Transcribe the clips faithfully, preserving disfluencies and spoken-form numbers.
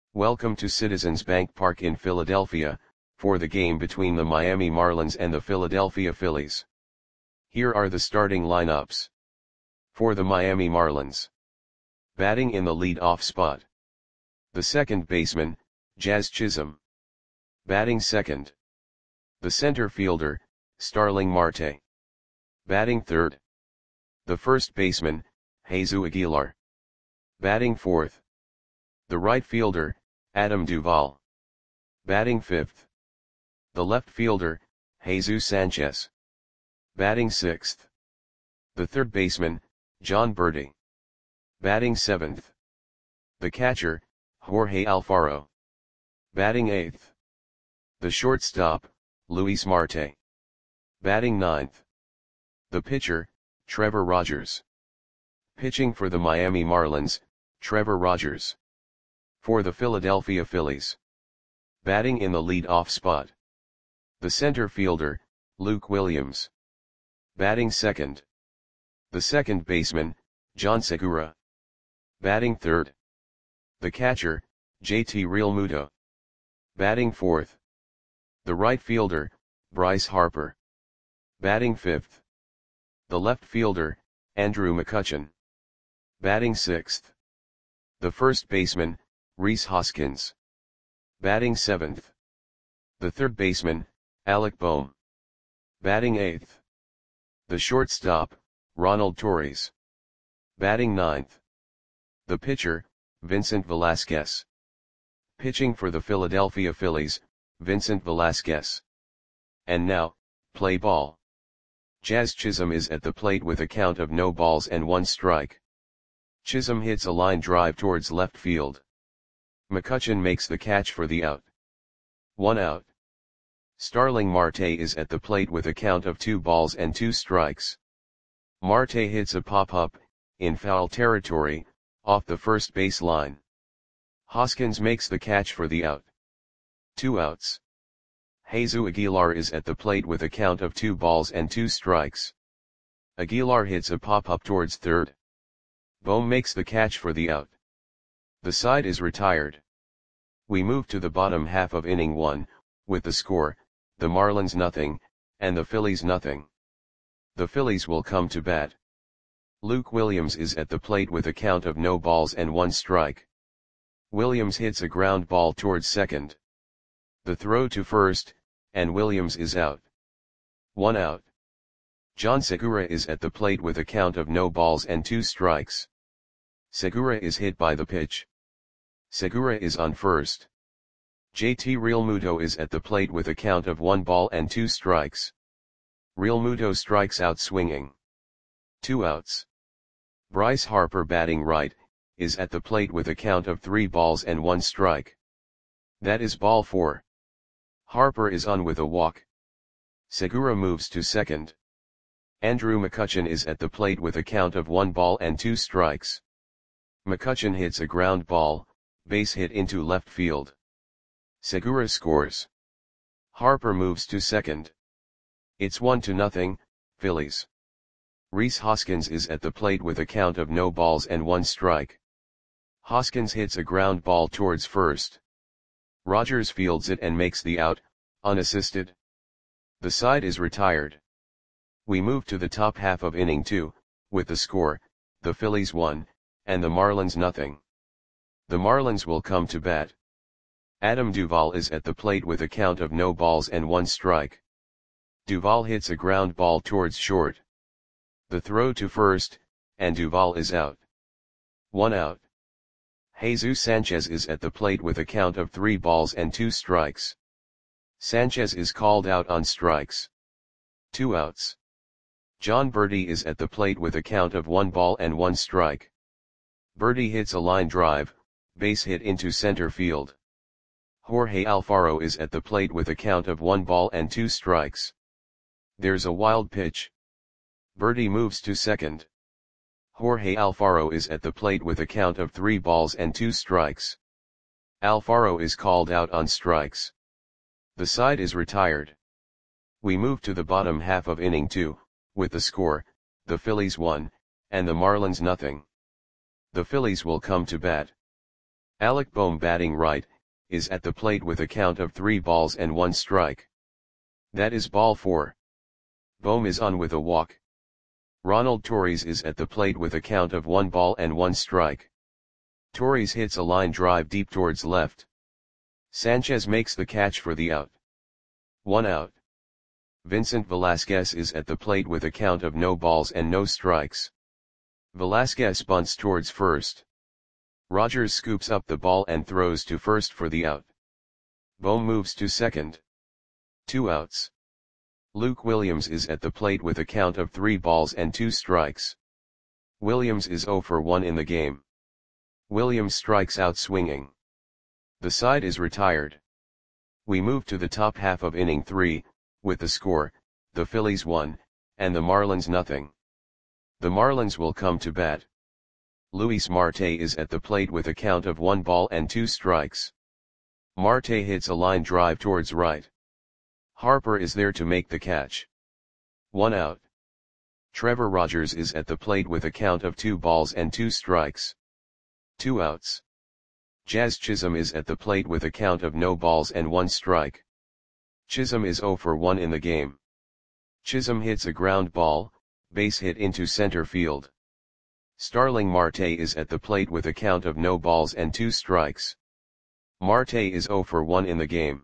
Welcome to Citizens Bank Park in Philadelphia, for the game between the Miami Marlins and the Philadelphia Phillies. Here are the starting lineups. For the Miami Marlins. Batting in the lead-off spot. The second baseman, Jazz Chisholm. Batting second. The center fielder, Starling Marte. Batting third. The first baseman, Jesus Aguilar. Batting fourth. The right fielder, Adam Duvall. Batting fifth. The left fielder, Jesus Sanchez. Batting sixth. The third baseman, Jon Berti. Batting seventh. The catcher, Jorge Alfaro. Batting eighth. The shortstop, Luis Marte. Batting ninth. The pitcher, Trevor Rogers. Pitching for the Miami Marlins, Trevor Rogers. For the Philadelphia Phillies. Batting in the lead-off spot. The center fielder, Luke Williams. Batting second. The second baseman, Jean Segura. Batting third. The catcher, J T Realmuto. Batting fourth. The right fielder, Bryce Harper. Batting fifth. The left fielder, Andrew McCutchen. Batting sixth. The first baseman, Rhys Hoskins. Batting seventh. The third baseman, Alec Bohm. Batting eighth. The shortstop, Ronald Torres. Batting ninth. The pitcher, Vincent Velasquez. Pitching for the Philadelphia Phillies, Vincent Velasquez. And now, play ball. Jazz Chisholm is at the plate with a count of no balls and one strike. Chisholm hits a line drive towards left field. McCutchen makes the catch for the out. One out. Starling Marte is at the plate with a count of two balls and two strikes. Marte hits a pop-up, in foul territory, off the first base line. Hoskins makes the catch for the out. Two outs. Jesus Aguilar is at the plate with a count of two balls and two strikes. Aguilar hits a pop-up towards third. Bohm makes the catch for the out. The side is retired. We move to the bottom half of inning one, with the score, the Marlins nothing, and the Phillies nothing. The Phillies will come to bat. Luke Williams is at the plate with a count of no balls and one strike. Williams hits a ground ball towards second. The throw to first, and Williams is out. One out. Jean Segura is at the plate with a count of no balls and two strikes. Segura is hit by the pitch. Segura is on first. J T Realmuto is at the plate with a count of one ball and two strikes. Realmuto strikes out swinging. Two outs. Bryce Harper, batting right, is at the plate with a count of three balls and one strike. That is ball four. Harper is on with a walk. Segura moves to second. Andrew McCutchen is at the plate with a count of one ball and two strikes. McCutchen hits a ground ball, base hit into left field. Segura scores. Harper moves to second. It's one to nothing, Phillies. Rhys Hoskins is at the plate with a count of no balls and one strike. Hoskins hits a ground ball towards first. Rogers fields it and makes the out, unassisted. The side is retired. We move to the top half of inning two, with the score, the Phillies one, and the Marlins nothing. The Marlins will come to bat. Adam Duvall is at the plate with a count of no balls and one strike. Duvall hits a ground ball towards short. The throw to first, and Duvall is out. One out. Jesus Sanchez is at the plate with a count of three balls and two strikes. Sanchez is called out on strikes. Two outs. Jon Berti is at the plate with a count of one ball and one strike. Berti hits a line drive, base hit into center field. Jorge Alfaro is at the plate with a count of one ball and two strikes. There's a wild pitch. Berti moves to second. Jorge Alfaro is at the plate with a count of three balls and two strikes. Alfaro is called out on strikes. The side is retired. We move to the bottom half of inning two, with the score, the Phillies one, and the Marlins nothing. The Phillies will come to bat. Alec Bohm batting right, is at the plate with a count of three balls and one strike. That is ball four. Bohm is on with a walk. Ronald Torres is at the plate with a count of one ball and one strike. Torres hits a line drive deep towards left. Sanchez makes the catch for the out. One out. Vincent Velasquez is at the plate with a count of no balls and no strikes. Velasquez bunts towards first. Rogers scoops up the ball and throws to first for the out. Bohm moves to second. Two outs. Luke Williams is at the plate with a count of three balls and two strikes. Williams is zero for one in the game. Williams strikes out swinging. The side is retired. We move to the top half of inning three, with the score, the Phillies one, and the Marlins nothing. The Marlins will come to bat. Luis Marte is at the plate with a count of one ball and two strikes. Marte hits a line drive towards right. Harper is there to make the catch. One out. Trevor Rogers is at the plate with a count of two balls and two strikes. Two outs. Jazz Chisholm is at the plate with a count of no balls and one strike. Chisholm is zero for one in the game. Chisholm hits a ground ball, base hit into center field. Starling Marte is at the plate with a count of no balls and two strikes. Marte is zero for one in the game.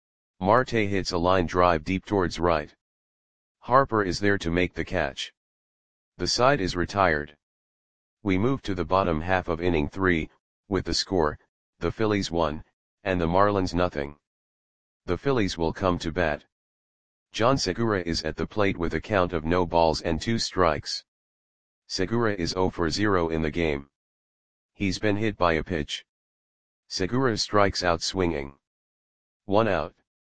Marte hits a line drive deep towards right. Harper is there to make the catch. The side is retired. We move to the bottom half of inning three, with the score, the Phillies one, and the Marlins nothing. The Phillies will come to bat. John Segura is at the plate with a count of no balls and two strikes. Segura is zero for zero in the game. He's been hit by a pitch. Segura strikes out swinging. One out.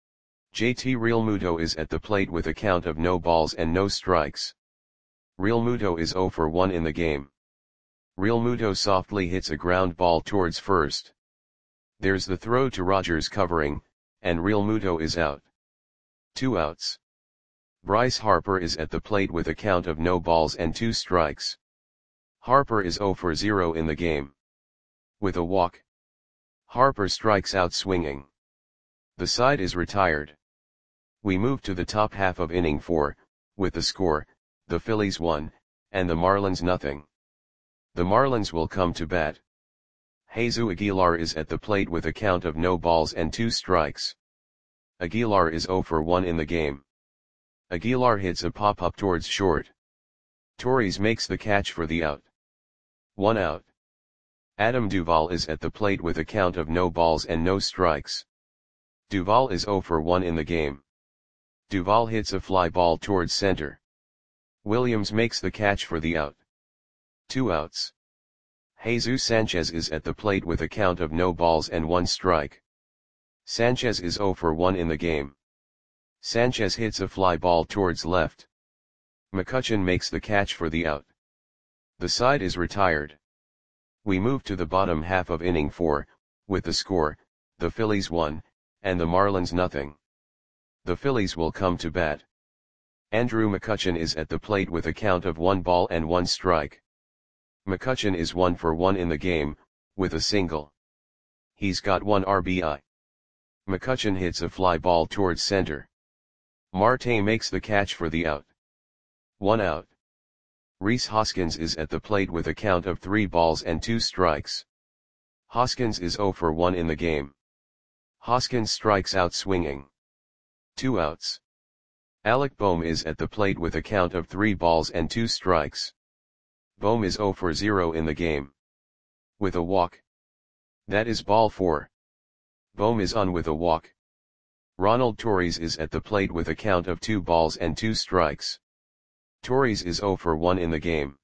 J T Realmuto is at the plate with a count of no balls and no strikes. Realmuto is zero for one in the game. Realmuto softly hits a ground ball towards first. There's the throw to Rogers covering, and Realmuto is out. Two outs. Bryce Harper is at the plate with a count of no balls and two strikes. Harper is zero for zero in the game. With a walk. Harper strikes out swinging. The side is retired. We move to the top half of inning four, with the score, the Phillies one, and the Marlins nothing. The Marlins will come to bat. Jesus Aguilar is at the plate with a count of no balls and two strikes. Aguilar is zero for one in the game. Aguilar hits a pop-up towards short. Torres makes the catch for the out. One out. Adam Duvall is at the plate with a count of no balls and no strikes. Duvall is zero for one in the game. Duvall hits a fly ball towards center. Williams makes the catch for the out. Two outs. Jesus Sanchez is at the plate with a count of no balls and one strike. Sanchez is zero for one in the game. Sanchez hits a fly ball towards left. McCutchen makes the catch for the out. The side is retired. We move to the bottom half of inning four, with the score, the Phillies one, and the Marlins nothing. The Phillies will come to bat. Andrew McCutchen is at the plate with a count of one ball and one strike. McCutchen is one for one in the game, with a single. He's got one R B I. McCutchen hits a fly ball towards center. Marte makes the catch for the out. One out. Rhys Hoskins is at the plate with a count of three balls and two strikes. Hoskins is zero for one in the game. Hoskins strikes out swinging. Two outs. Alec Bohm is at the plate with a count of three balls and two strikes. Bohm is zero for zero in the game. With a walk. That is ball four. Bohm is on with a walk. Ronald Torres is at the plate with a count of two balls and two strikes. Torres is zero for one in the game.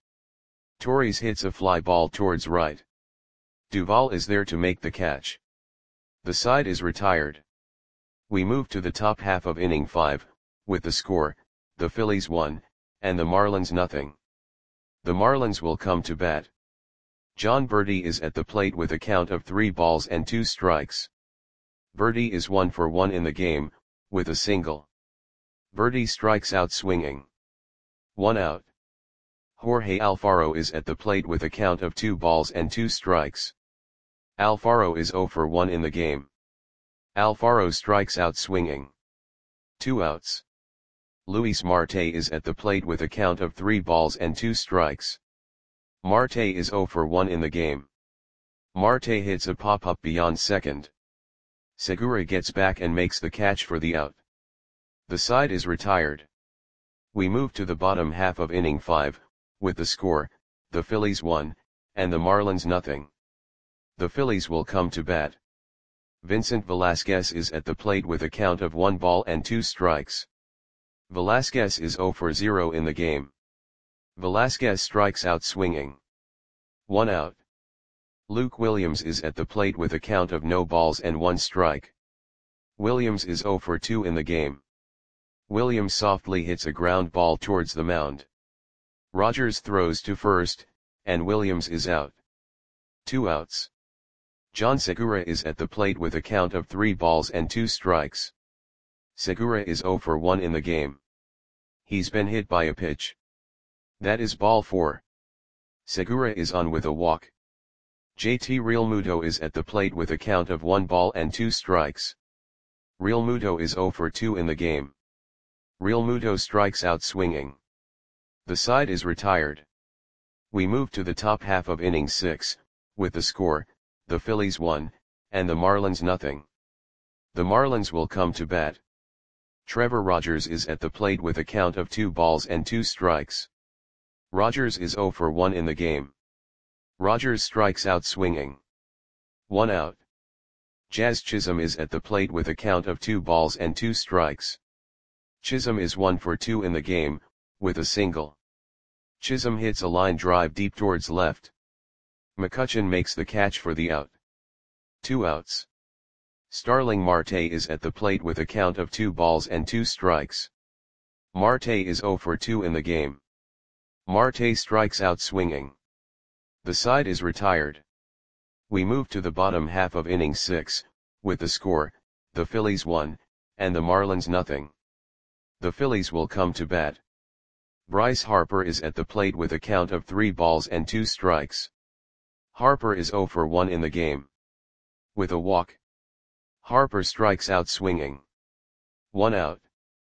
Torres hits a fly ball towards right. Duvall is there to make the catch. The side is retired. We move to the top half of inning five, with the score, the Phillies one, and the Marlins nothing. The Marlins will come to bat. John Berti is at the plate with a count of three balls and two strikes. Berti is one for one in the game, with a single. Berti strikes out swinging. One out. Jorge Alfaro is at the plate with a count of two balls and two strikes. Alfaro is zero for one in the game. Alfaro strikes out swinging. Two outs. Luis Marte is at the plate with a count of three balls and two strikes. Marte is zero for one in the game. Marte hits a pop-up beyond second. Segura gets back and makes the catch for the out. The side is retired. We move to the bottom half of inning five, with the score, the Phillies one, and the Marlins nothing. The Phillies will come to bat. Vincent Velasquez is at the plate with a count of one ball and two strikes. Velasquez is zero for zero in the game. Velasquez strikes out swinging. One out. Luke Williams is at the plate with a count of no balls and one strike. Williams is zero for two in the game. Williams softly hits a ground ball towards the mound. Rogers throws to first, and Williams is out. Two outs. John Segura is at the plate with a count of three balls and two strikes. Segura is zero for one in the game. He's been hit by a pitch. That is ball four. Segura is on with a walk. J T Realmuto is at the plate with a count of one ball and two strikes. Realmuto is zero for two in the game. Realmuto strikes out swinging. The side is retired. We move to the top half of inning six, with the score, the Phillies one, and the Marlins nothing. The Marlins will come to bat. Trevor Rogers is at the plate with a count of two balls and two strikes. Rogers is zero for one in the game. Rogers strikes out swinging. One out. Jazz Chisholm is at the plate with a count of two balls and two strikes. Chisholm is one for two in the game, with a single. Chisholm hits a line drive deep towards left. McCutchen makes the catch for the out. Two outs. Starling Marte is at the plate with a count of two balls and two strikes. Marte is zero for two in the game. Marte strikes out swinging. The side is retired. We move to the bottom half of inning six, with the score, the Phillies one, and the Marlins nothing. The Phillies will come to bat. Bryce Harper is at the plate with a count of three balls and two strikes. Harper is zero for one in the game. With a walk. Harper strikes out swinging. One out.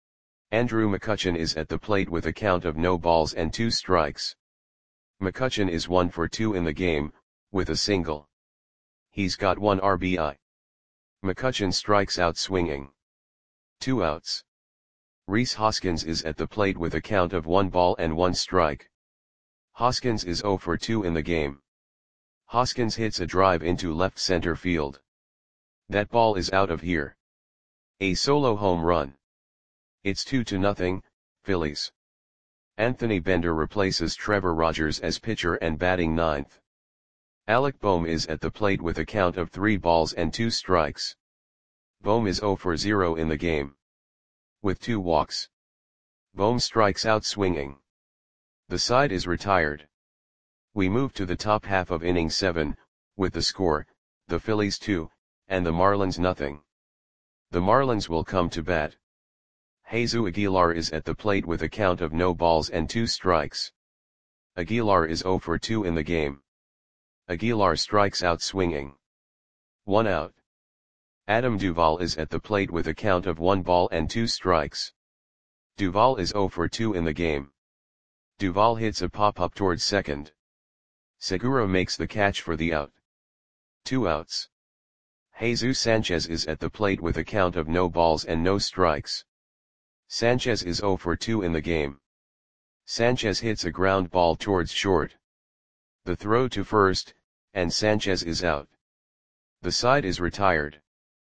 Andrew McCutchen is at the plate with a count of no balls and two strikes. McCutchen is one for two in the game, with a single. He's got one R B I. McCutchen strikes out swinging. Two outs. Rhys Hoskins is at the plate with a count of one ball and one strike. Hoskins is zero for two in the game. Hoskins hits a drive into left center field. That ball is out of here. A solo home run. It's two to nothing, Phillies. Anthony Bender replaces Trevor Rogers as pitcher and batting ninth. Alec Bohm is at the plate with a count of three balls and two strikes. Bohm is zero for zero in the game. With two walks. Bohm strikes out swinging. The side is retired. We move to the top half of inning seven, with the score, the Phillies two, and the Marlins nothing. The Marlins will come to bat. Jesus Aguilar is at the plate with a count of no balls and two strikes. Aguilar is zero for two in the game. Aguilar strikes out swinging. One out. Adam Duvall is at the plate with a count of one ball and two strikes. Duvall is zero for two in the game. Duvall hits a pop-up towards second. Segura makes the catch for the out. Two outs. Jesus Sanchez is at the plate with a count of no balls and no strikes. Sanchez is zero for two in the game. Sanchez hits a ground ball towards short. The throw to first, and Sanchez is out. The side is retired.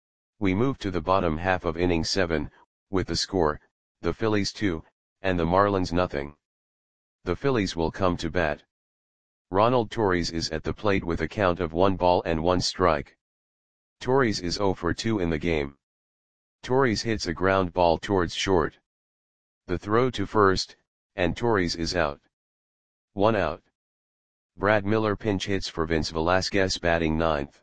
We move to the bottom half of inning seven, with the score, the Phillies two, and the Marlins nothing. The Phillies will come to bat. Ronald Torres is at the plate with a count of one ball and one strike. Torres is zero for two in the game. Torres hits a ground ball towards short. The throw to first, and Torres is out. One out. Brad Miller pinch hits for Vince Velasquez batting ninth.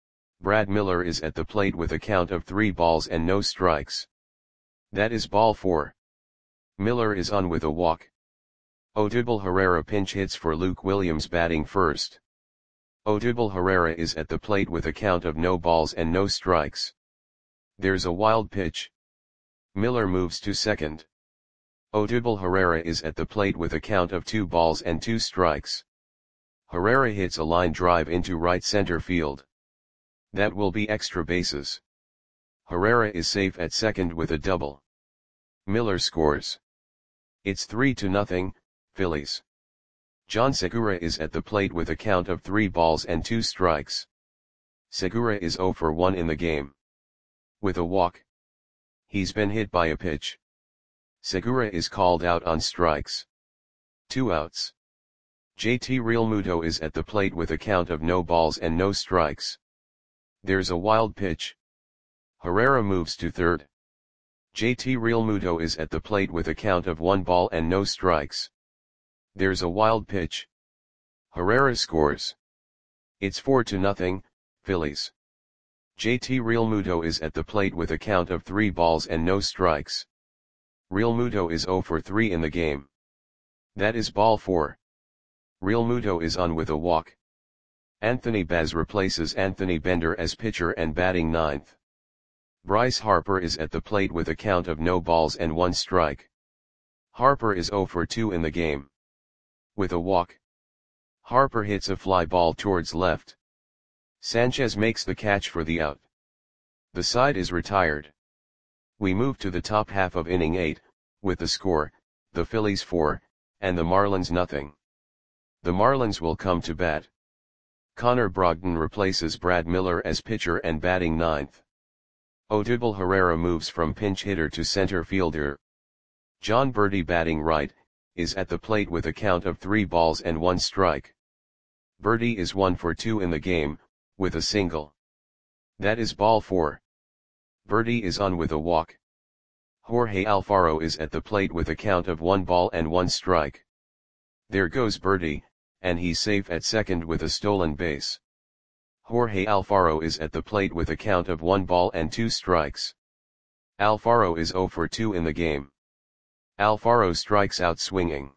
Brad Miller is at the plate with a count of three balls and no strikes. That is ball four. Miller is on with a walk. Odubel Herrera pinch hits for Luke Williams batting first. Odubel Herrera is at the plate with a count of no balls and no strikes. There's a wild pitch. Miller moves to second. Odubel Herrera is at the plate with a count of two balls and two strikes. Herrera hits a line drive into right center field. That will be extra bases. Herrera is safe at second with a double. Miller scores. It's three to nothing, Phillies. John Segura is at the plate with a count of three balls and two strikes. Segura is zero for one in the game. With a walk. He's been hit by a pitch. Segura is called out on strikes. Two outs. J T Realmuto is at the plate with a count of no balls and no strikes. There's a wild pitch. Herrera moves to third. J T Realmuto is at the plate with a count of one ball and no strikes. There's a wild pitch. Herrera scores. It's four to nothing, Phillies. J T Realmuto is at the plate with a count of three balls and no strikes. Realmuto is zero for three in the game. That is ball four. Realmuto is on with a walk. Anthony Baz replaces Anthony Bender as pitcher and batting ninth. Bryce Harper is at the plate with a count of no balls and one strike. Harper is zero for two in the game. With a walk. Harper hits a fly ball towards left. Sanchez makes the catch for the out. The side is retired. We move to the top half of inning eight, with the score, the Phillies four, and the Marlins nothing. The Marlins will come to bat. Connor Brogdon replaces Brad Miller as pitcher and batting ninth. Odubel Herrera moves from pinch hitter to center fielder. John Birdie batting right, is at the plate with a count of three balls and one strike. Birdie is one for two in the game, with a single. That is ball four. Birdie is on with a walk. Jorge Alfaro is at the plate with a count of one ball and one strike. There goes Birdie, and he's safe at second with a stolen base. Jorge Alfaro is at the plate with a count of one ball and two strikes. Alfaro is zero for two in the game. Alfaro strikes out swinging.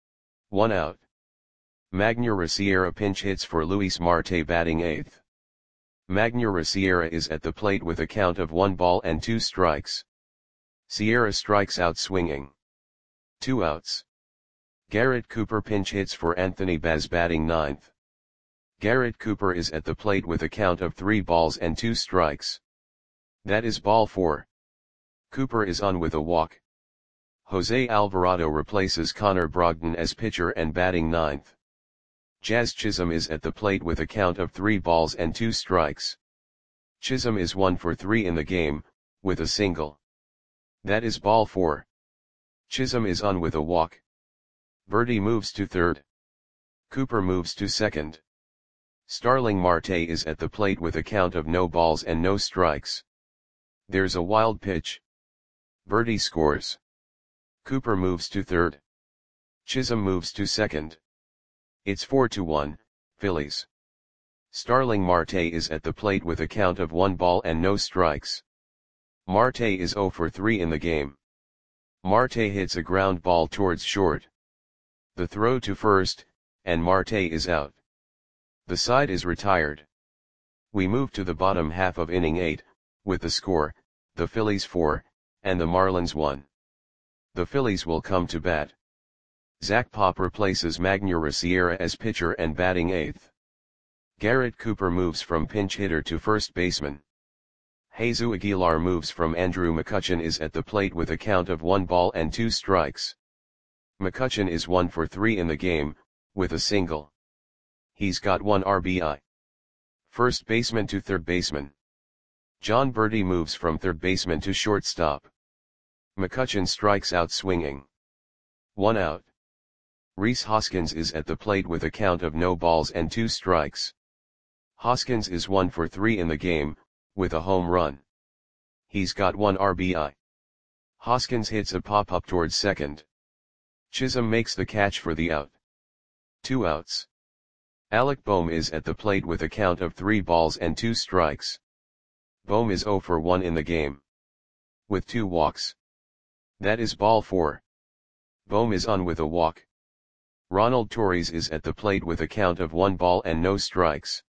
One out. Magneuris Sierra pinch hits for Luis Marte batting eighth. Magneuris Sierra is at the plate with a count of one ball and two strikes. Sierra strikes out swinging. Two outs. Garrett Cooper pinch hits for Anthony Baz batting ninth. Garrett Cooper is at the plate with a count of three balls and two strikes. That is ball four. Cooper is on with a walk. Jose Alvarado replaces Connor Brogdon as pitcher and batting ninth. Jazz Chisholm is at the plate with a count of three balls and two strikes. Chisholm is one for three in the game, with a single. That is ball four. Chisholm is on with a walk. Birdie moves to third. Cooper moves to second. Starling Marte is at the plate with a count of no balls and no strikes. There's a wild pitch. Birdie scores. Cooper moves to third. Chisholm moves to second. It's four to one, Phillies. Starling Marte is at the plate with a count of one ball and no strikes. Marte is zero for three in the game. Marte hits a ground ball towards short. The throw to first, and Marte is out. The side is retired. We move to the bottom half of inning eight, with the score, the Phillies four, and the Marlins one. The Phillies will come to bat. Zach Pop replaces Magneuris Sierra as pitcher and batting eighth. Garrett Cooper moves from pinch hitter to first baseman. Jesus Aguilar moves from Andrew McCutchen is at the plate with a count of one ball and two strikes. McCutchen is one for three in the game, with a single. He's got one R B I. First baseman to third baseman. John Birdie moves from third baseman to shortstop. McCutchen strikes out swinging. One out. Rhys Hoskins is at the plate with a count of no balls and two strikes. Hoskins is one for three in the game, with a home run. He's got one R B I. Hoskins hits a pop-up towards second. Chisholm makes the catch for the out. Two outs. Alec Bohm is at the plate with a count of three balls and two strikes. Bohm is zero for one in the game. With two walks. That is ball four. Bohm is on with a walk. Ronald Torres is at the plate with a count of one ball and no strikes.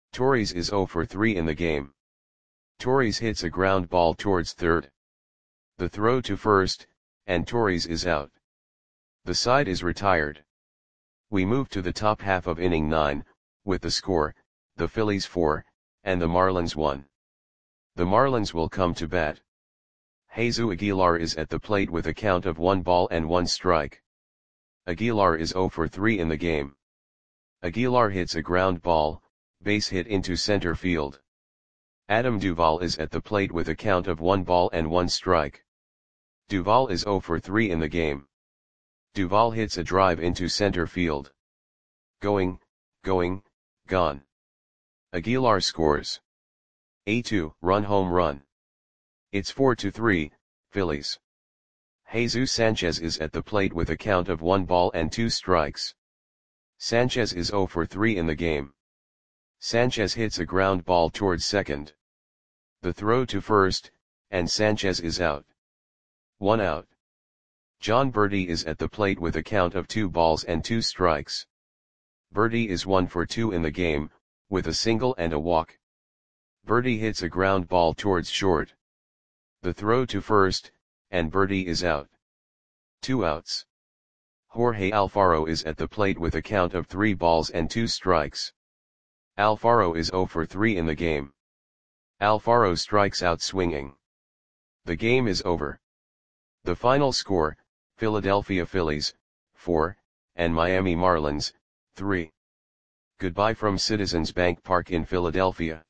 Torres is zero for three in the game. Torres hits a ground ball towards third. The throw to first, and Torres is out. The side is retired. We move to the top half of inning nine, with the score, the Phillies four, and the Marlins one. The Marlins will come to bat. Jesus Aguilar is at the plate with a count of one ball and one strike. Aguilar is zero for three in the game. Aguilar hits a ground ball, base hit into center field. Adam Duvall is at the plate with a count of one ball and one strike. Duvall is zero for three in the game. Duvall hits a drive into center field. Going, going, gone. Aguilar scores a two-run home run. It's four to three, Phillies. Jesus Sanchez is at the plate with a count of one ball and two strikes. Sanchez is zero for three in the game. Sanchez hits a ground ball towards second. The throw to first, and Sanchez is out. One out. Jon Berti is at the plate with a count of two balls and two strikes. Berti is one for two in the game, with a single and a walk. Berti hits a ground ball towards short. The throw to first, and Berti is out. Two outs. Jorge Alfaro is at the plate with a count of three balls and two strikes. Alfaro is zero for three in the game. Alfaro strikes out swinging. The game is over. The final score, Philadelphia Phillies, four, and Miami Marlins, three. Goodbye from Citizens Bank Park in Philadelphia.